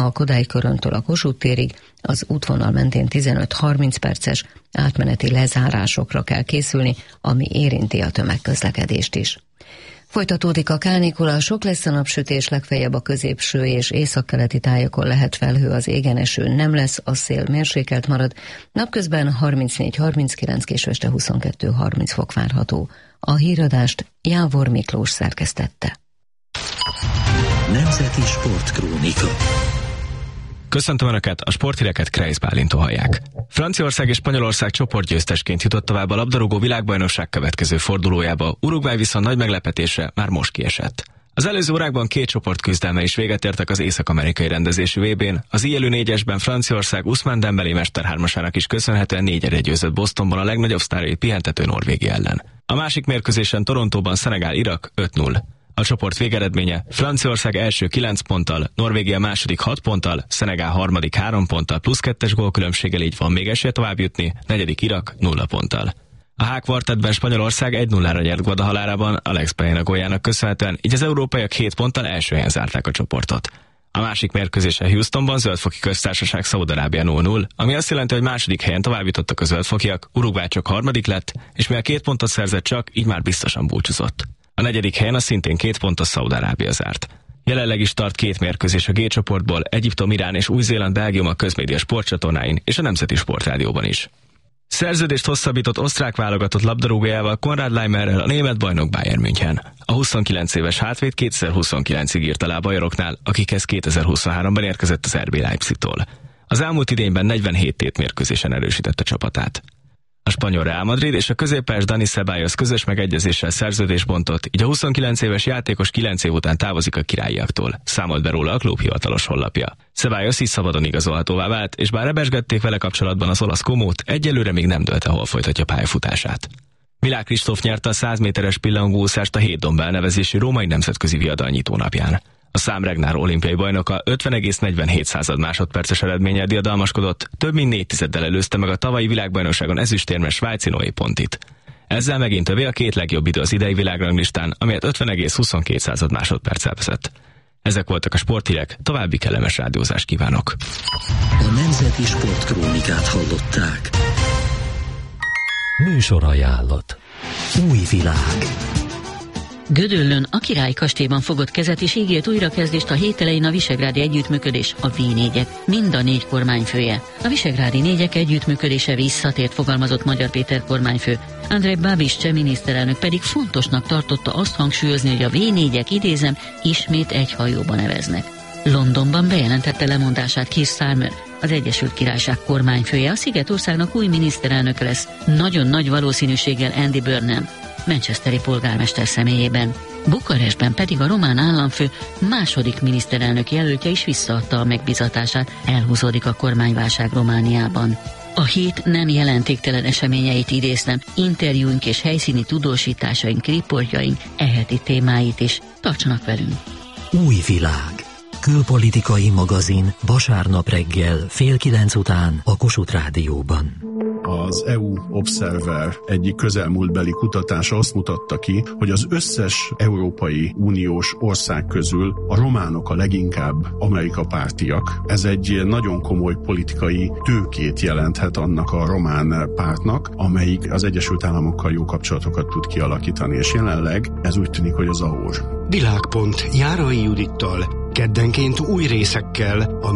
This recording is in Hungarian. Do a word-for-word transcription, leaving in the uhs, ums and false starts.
a Kodály köröntől a Kossuth térig, az útvonal mentén tizenöt-harminc perces átmeneti lezárásokra kell készülni, ami érinti a tömegközlekedést is. Folytatódik a kánikula, sok lesz a napsütés, legfeljebb a középső és északkeleti tájakon lehet felhő, az égen eső nem lesz, a szél mérsékelt marad, napközben harmincnégy-harminckilenc, késő este huszonkettő-harminc fok várható. A híradást Jávor Miklós szerkesztette. Nemzeti Sportkrónika. Köszöntöm Önöket, a sporthíreket Kreisz Bálintól hallják. Franciaország és Spanyolország csoportgyőztesként jutott tovább a labdarúgó világbajnokság következő fordulójába, Uruguay viszont nagy meglepetésre már most kiesett. Az előző órákban két csoport küzdelme is véget értek az észak-amerikai rendezésű vé bén. Az I L Ü négyesben Franciaország Ousmane Dembélé mesterhármasának is köszönhetően négyre győzött Bostonban a legnagyobb sztárjai pihentető Norvégia ellen. A másik mérkőzésen Torontóban Szenegál-Irak öt null. A csoport végeredménye: Franciaország első kilenc ponttal, Norvégia második hat ponttal, Szenegál harmadik három ponttal plusz kettes gólkülönbséggel, így van még esélye tovább jutni, negyedik Irak nulla ponttal. A H kvartettben Spanyolország egy nullára nyert Guadalalárában Alex Baena góljának köszönhetően, így az európaiak hét ponttal első helyen zárták a csoportot. A másik mérkőzésen Houstonban Zöldfoki Köztársaság Szaúd-Arábia nulla null, ami azt jelenti, hogy második helyen tovább jutottak a zöldfokiak, Uruguay csak harmadik lett, és mivel két pontot szerzett csak, így már biztosan búcsúzott. A negyedik helyen a szintén két pontos Szaúd-Arábia zárt. Jelenleg is tart két mérkőzés a G csoportból, Egyiptom, Irán és Új-Zéland, Belgium a közmédia sportcsatornáin és a Nemzeti Sportrádióban is. Szerződést hosszabbított osztrák válogatott labdarúgójával, Konrad Laimerrel a német bajnok Bayern München. A huszonkilenc éves hátvéd kétezer-huszonkilencig írta le a bajoroknál, akikhez kétezer-huszonháromban érkezett az er bé Leipzigtól. Az elmúlt idényben negyvenhét tétmérkőzésen erősítette csapatát. A spanyol Real Madrid és a középpályás Dani Ceballos közös megegyezéssel szerződést bontott, így a huszonkilenc éves játékos kilenc év után távozik a királyiaktól, számolt be róla a klub hivatalos honlapja. Ceballos is szabadon igazolhatóvá vált, és bár rebesgették vele kapcsolatban az olasz komót, egyelőre még nem dölt, hol folytatja pályafutását. Milák Kristóf nyerte a száz méteres pillangóúszást a Hét Domb elnevezésű római nemzetközi viadalnyitó napján. A Számregnár olimpiai bajnoka ötven egész negyvenhét másodperces eredménnyel diadalmaskodott, több mint négy tizeddel előzte meg a tavalyi világbajnokságon ezüstérmes svájci Noé Pontit. Ezzel megint övé a két legjobb idő az idei világranglistán, amelyet ötven egész huszonkét másodperccel vezet. Ezek voltak a sporthírek, további kellemes rádiózást kívánok. A Nemzeti Sportkrónikát hallották. Műsorajánlat. Új világ. Gödöllőn a Király kastélyban fogott kezet és ígért újrakezdést a hét elején a Visegrádi Együttműködés, a vé négyek, mind a négy kormányfője. A Visegrádi négyek együttműködése visszatért, fogalmazott Magyar Péter kormányfő. Andrej Babiš cseh miniszterelnök pedig fontosnak tartotta azt hangsúlyozni, hogy a vé négyek, idézem, ismét egy hajóban neveznek. Londonban bejelentette lemondását Keir Starmer, az Egyesült Királyság kormányfője. A Szigetországnak új miniszterelnöke lesz, nagyon nagy valószínűséggel Andy Burnham, manchesteri polgármester személyében. Bukarestben pedig a román államfő második miniszterelnök jelöltje is visszaadta a megbízatását, elhúzódik a kormányválság Romániában. A hét nem jelentéktelen eseményeit idéztem, interjúink és helyszíni tudósításaink, riportjaink, eheti témáit is. Tartsanak velünk! Új világ. Külpolitikai magazin vasárnap reggel fél kilenc után a Kossuth Rádióban. Az é u Observer egyik közelmúltbeli kutatása azt mutatta ki, hogy az összes Európai Uniós ország közül a románok a leginkább Amerika pártiak. Ez egy nagyon komoly politikai tőkét jelenthet annak a román pártnak, amelyik az Egyesült Államokkal jó kapcsolatokat tud kialakítani, és jelenleg ez úgy tűnik, hogy az ahhoz. Világpont Járai Judittal keddenként új részekkel a